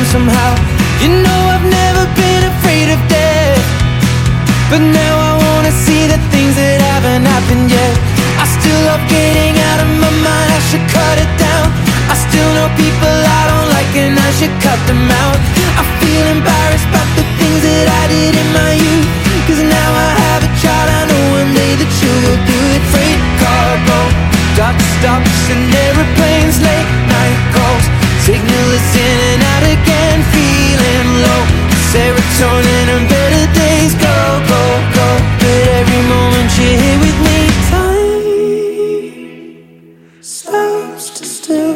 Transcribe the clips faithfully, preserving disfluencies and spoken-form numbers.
somehow. You know I've never been afraid of death, but now I wanna see the things that haven't happened yet. I still love getting out of my mind, I should cut it down. I still know people I don't like and I should cut them out. I feel embarrassed about the things that I did in my youth, cause now I have a child, I know one day that you will do it. Freight car broke, dock stops and airplanes, late night calls, signal is in and out again, feeling low. Serotonin and better days go, go, go, but every moment you're here with me, time stops to still.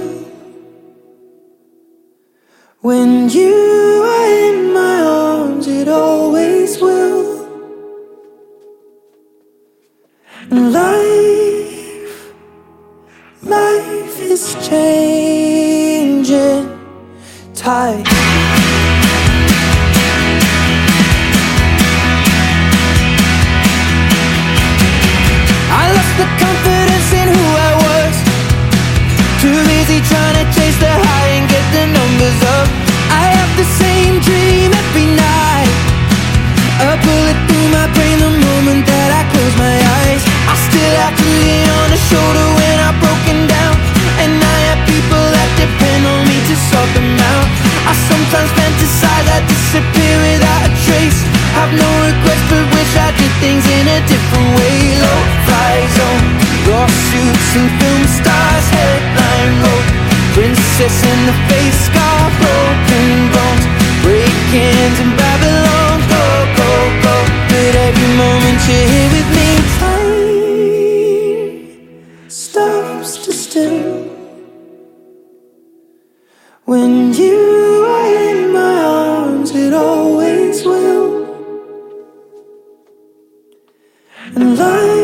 When you are in my arms, it always will. And life, life is changing tide. I lost the confidence in who I was, too busy trying to chase the high and get the numbers up. I have the same dream every night, a bullet through my brain the moment that I close my eyes. I still have to lean on a shoulder when I'm broken down, and I have people that depend on me to sort them out. I sometimes fantasize I disappear without a trace, have no regrets but wish I did things in a different way. Low fly zone, lawsuits and film stars, headline road, princess in the face, scar, broken bones, break-ins in Babylon, go, go, go, but every moment you're here with me, time stops to still. When you are in my arms, it always will. And life